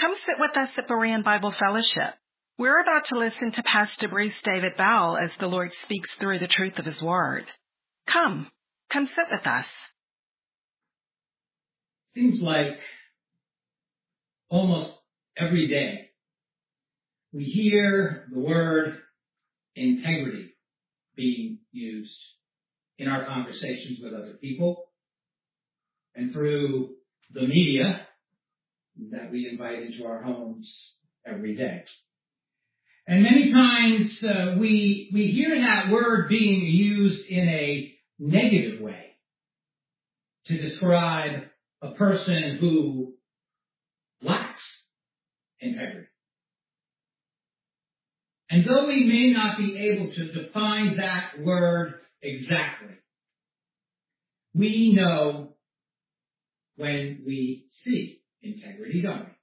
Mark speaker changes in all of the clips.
Speaker 1: Come sit with us at Berean Bible Fellowship. We're about to listen to Pastor Bruce David Bowell as the Lord speaks through the truth of His Word. Come sit with us.
Speaker 2: Seems like almost every day we hear the word integrity being used in our conversations with other people and through the media that we invite into our homes every day. And many times we hear that word being used in a negative way to describe a person who lacks integrity. And though we may not be able to define that word exactly, we know when we see integrity, don't we?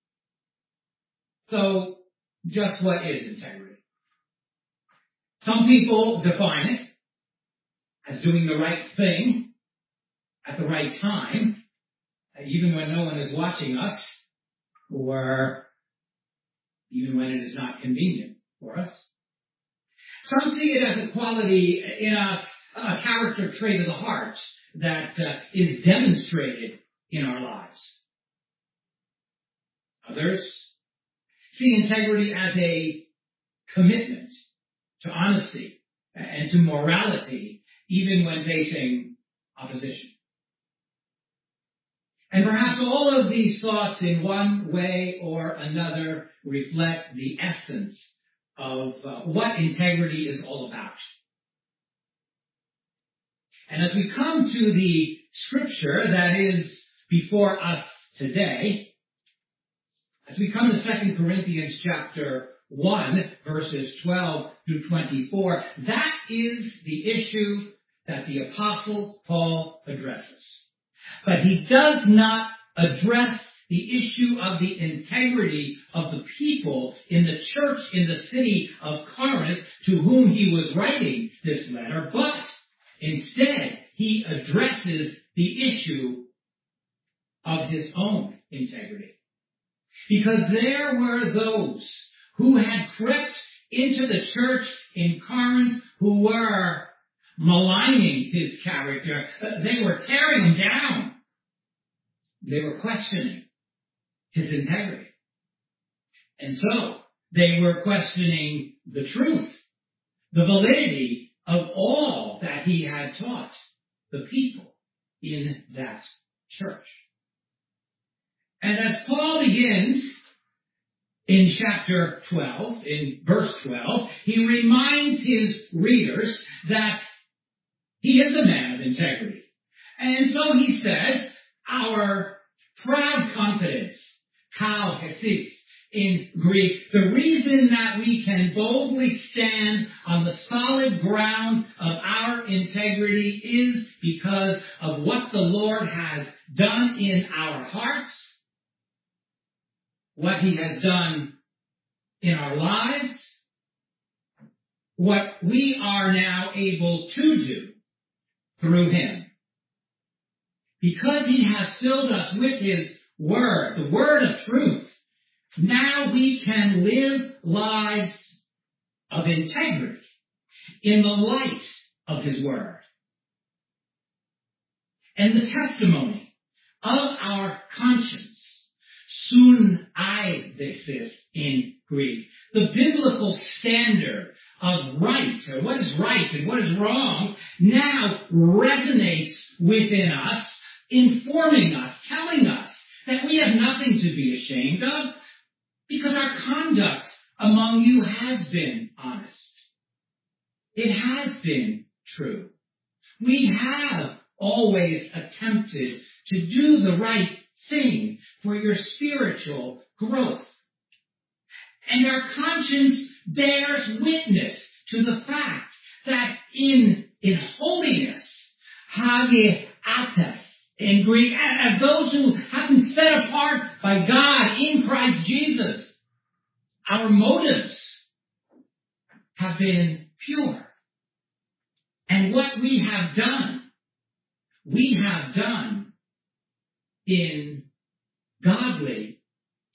Speaker 2: So, just what is integrity? Some people define it as doing the right thing at the right time, even when no one is watching us, or even when it is not convenient for us. Some see it as a quality in us, a character trait of the heart that is demonstrated in our lives. Others see integrity as a commitment to honesty and to morality, even when facing opposition. And perhaps all of these thoughts in one way or another reflect the essence of what integrity is all about. And as we come to the scripture that is before us today, as we come to 2 Corinthians chapter 1, verses 12 through 24, that is the issue that the Apostle Paul addresses. But he does not address the issue of the integrity of the people in the church in the city of Corinth to whom he was writing this letter, but instead he addresses the issue of his own integrity. Because there were those who had crept into the church in Corinth who were maligning his character. They were tearing him down. They were questioning his integrity. And so they were questioning the truth, the validity of all that he had taught the people in that church. And as Paul begins in chapter 12, in verse 12, he reminds his readers that he is a man of integrity. And so he says, our proud confidence, kauhesis in Greek, the reason that we can boldly stand on the solid ground of our integrity is because of what the Lord has done in our hearts, what he has done in our lives, what we are now able to do through him. Because he has filled us with his word, the word of truth, now we can live lives of integrity in the light of his word. And the testimony of our conscience, sunaidesis in Greek, the biblical standard of right, or what is right and what is wrong, now resonates within us, informing us, telling us that we have nothing to be ashamed of, because our conduct among you has been honest. It has been true. We have always attempted to do the right thing for your spiritual growth. And our conscience bears witness to the fact that in holiness, hagiates in Greek, as those who have been set apart by God in Christ Jesus, our motives have been pure. And what we have done in godly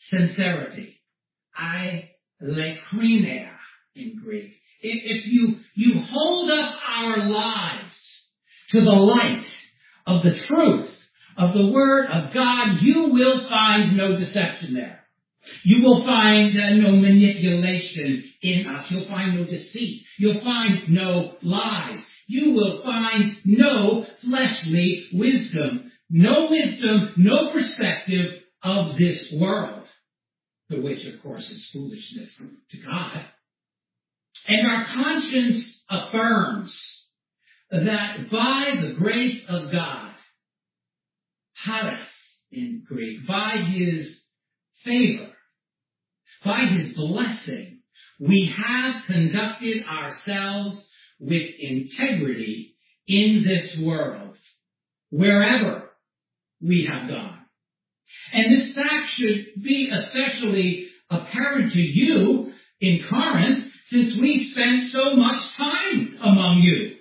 Speaker 2: sincerity. Eilekrimia in Greek. If you hold up our lives to the light of the truth of the Word of God, you will find no deception there. You will find no manipulation in us. You'll find no deceit. You'll find no lies. You will find no fleshly wisdom. No wisdom, no perspective of this world, the which, of course, is foolishness to God. And our conscience affirms that by the grace of God, charis in Greek, by His favor, by His blessing, we have conducted ourselves with integrity in this world, wherever we have gone. And this fact should be especially apparent to you in Corinth, since we spent so much time among you.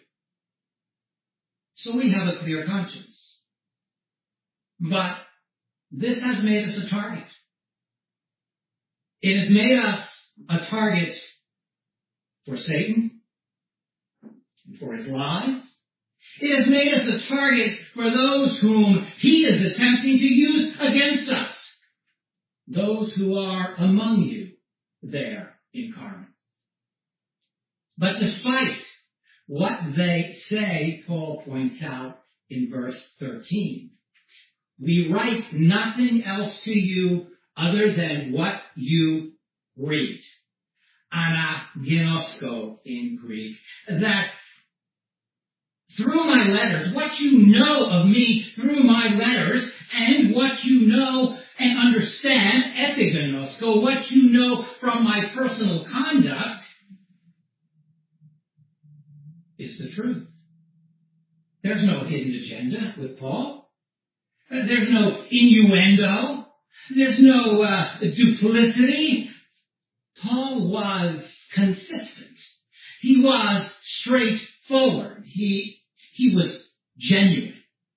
Speaker 2: So we have a clear conscience. But this has made us a target. It has made us a target for Satan and for his lies. It has made us a target for those whom he is attempting to use against us. Those who are among you there in Corinth. But despite what they say, Paul points out in verse 13, we write nothing else to you other than what you read. Anaginosko in Greek. That through my letters, what you know of me through my letters, and what you know and understand, epigenosko, what you know from my personal conduct, is the truth. There's no hidden agenda with Paul. There's no innuendo. There's no duplicity. Paul was consistent. He was straightforward. He was genuine.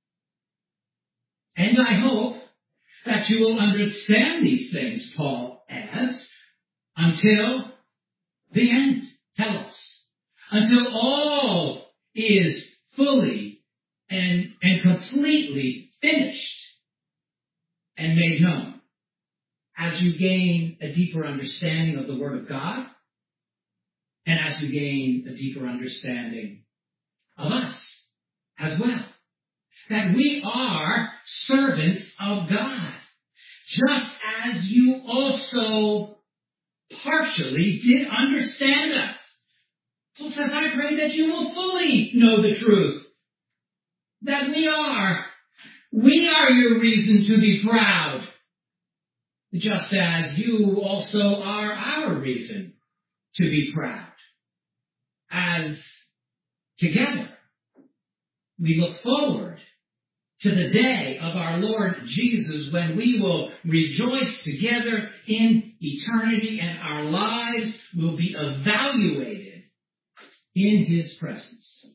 Speaker 2: And I hope that you will understand these things, Paul adds, until the end, telos, until all is fully and completely finished and made known. As you gain a deeper understanding of the Word of God, and as you gain a deeper understanding of us as well, that we are servants of God, just as you also partially did understand us. Paul says, I pray that you will fully know the truth, that we are your reason to be proud, just as you also are our reason to be proud. As together we look forward to the day of our Lord Jesus, when we will rejoice together in eternity and our lives will be evaluated in His presence.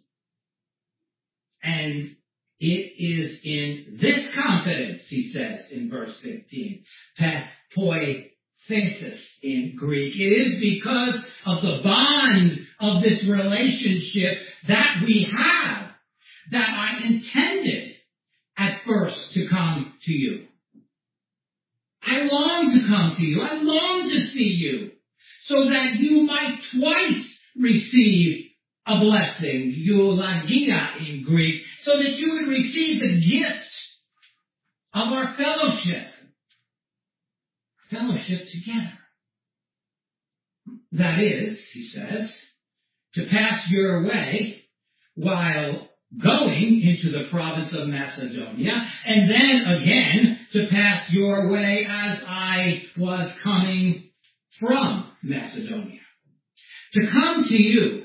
Speaker 2: And it is in this confidence, he says in verse 15, poithesis in Greek. It is because of the bond of this relationship that we have that I intended at first to come to you. I long to come to you. I long to see you, so that you might twice receive a blessing, eulagia in Greek, so that you would receive the gift of our fellowship together. That is, he says, to pass your way while going into the province of Macedonia, and then again to pass your way as I was coming from Macedonia. To come to you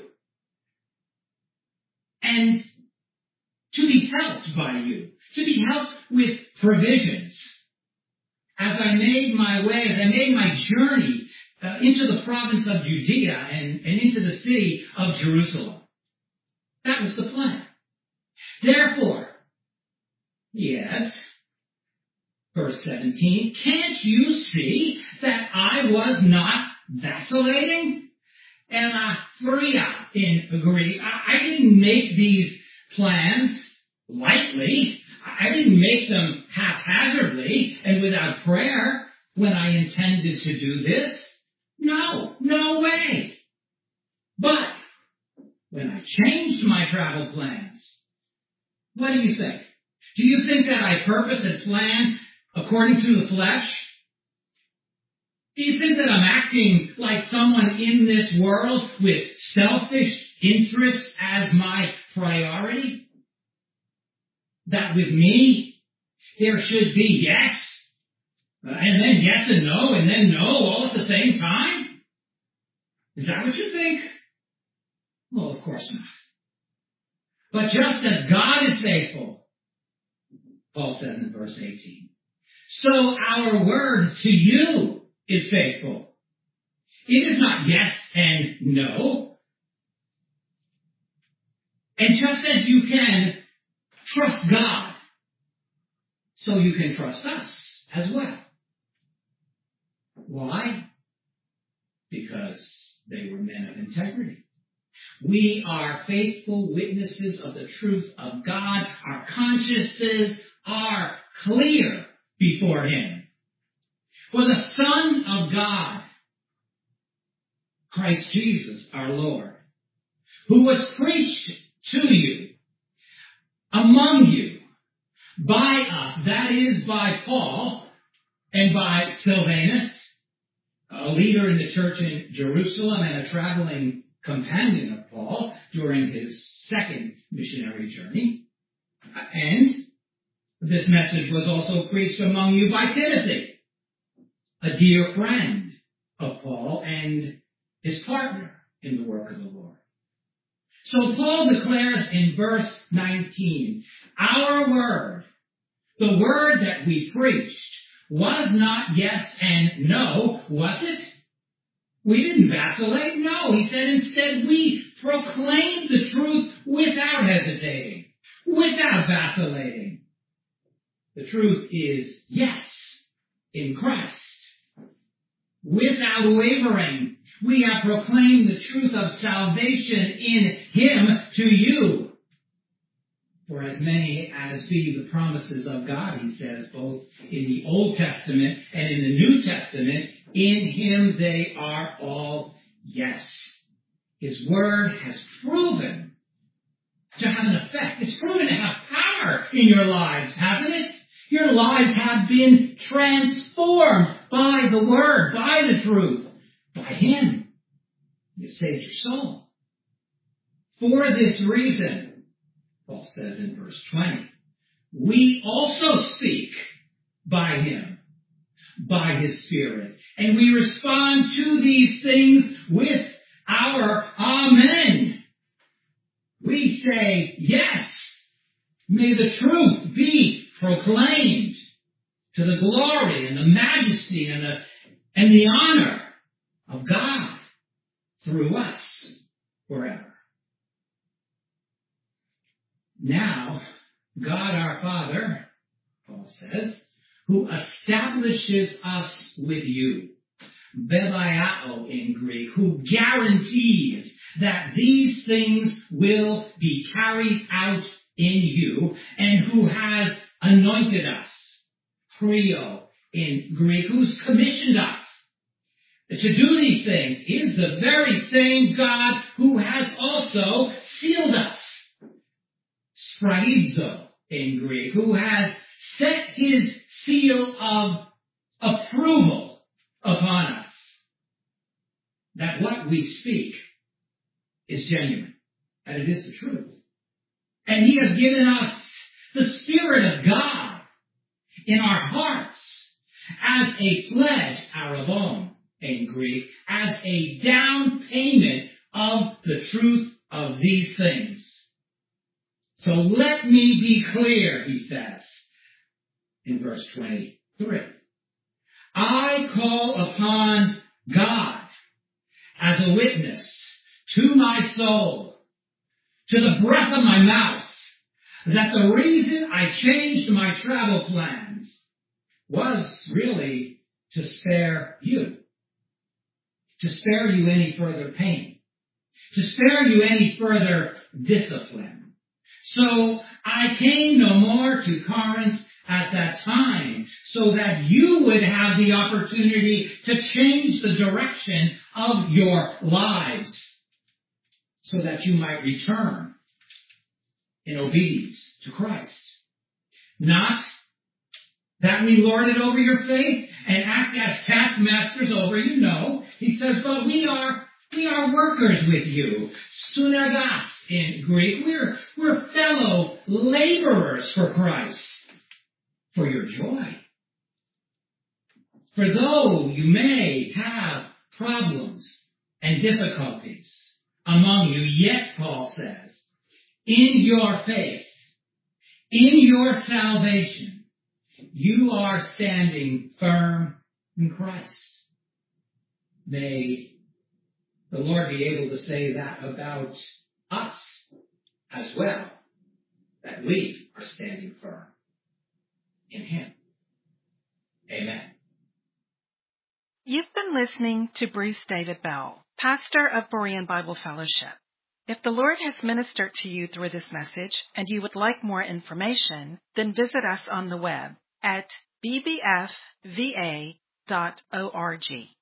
Speaker 2: and to be helped by you, to be helped with provisions. As I made my way, as I made my journey into the province of Judea and into the city of Jerusalem. That was the plan. Therefore, yes, Verse 17, can't you see that I was not vacillating? Anaphria in Greek. I didn't make these plans lightly. I didn't make them haphazardly and without prayer when I intended to do this. No way. But when I changed my travel plans, what do you think? Do you think that I purpose and plan according to the flesh? Do you think that I'm acting like someone in this world with selfish interests as my priority? That with me, there should be yes, and then yes and no, and then no all at the same time? Is that what you think? Well, of course not. But just as God is faithful, Paul says in verse 18, so our word to you is faithful. It is not yes and no. And just as you can trust God, so you can trust us as well. Why? Because they were men of integrity. We are faithful witnesses of the truth of God. Our consciences are clear before Him. For the Son of God, Christ Jesus our Lord, who was preached to you, among you, by us, that is by Paul and by Silvanus, a leader in the church in Jerusalem and a traveling companion of Paul during his second missionary journey. And this message was also preached among you by Timothy, a dear friend of Paul and his partner in the work of the Lord. So Paul declares in verse 19, our word, the word that we preached, was not yes and no, was it? We didn't vacillate. No, he said instead we proclaimed the truth without hesitating, without vacillating. The truth is yes in Christ. Without wavering, we have proclaimed the truth of salvation in Him to you. For as many as be the promises of God, he says, both in the Old Testament and in the New Testament, in Him they are all yes. His word has proven to have an effect. It's proven to have power in your lives, hasn't it? Your lives have been transformed by the word, by the truth, by Him. You saved your soul. For this reason, Paul says in verse 20, we also speak by Him, by His Spirit, and we respond to these things with our Amen. We say, yes, may the truth be proclaimed to the glory and the majesty and the honor of God through us forever. Now, God our Father, Paul says, who establishes us with you, bebiao in Greek, who guarantees that these things will be carried out in you, and who has anointed us, prio in Greek, who's commissioned us to do these things, is the very same God who has also sealed us, sphragizo in Greek, who has set His seal of approval upon us, that what we speak is genuine, and it is the truth. And He has given us the Spirit of God in our hearts as a pledge, arabon in Greek, as a down payment of the truth of these things. So let me be clear, he says in verse 23. I call upon God as a witness to my soul, to the breath of my mouth, that the reason I changed my travel plans was really to spare you any further pain, to spare you any further discipline. So I came no more to Corinth at that time, so that you would have the opportunity to change the direction of your lives, so that you might return in obedience to Christ. Not that we lord it over your faith and act as taskmasters over you. No, he says, but we are workers with you. Synergos in Greek. We're fellow laborers for Christ, for your joy. For though you may have problems and difficulties among you, yet, Paul says, in your faith, in your salvation, you are standing firm in Christ. May the Lord be able to say that about us as well, that we are standing firm in Him. Amen.
Speaker 1: You've been listening to Bruce David Bell, pastor of Berean Bible Fellowship. If the Lord has ministered to you through this message and you would like more information, then visit us on the web at bbfva.org.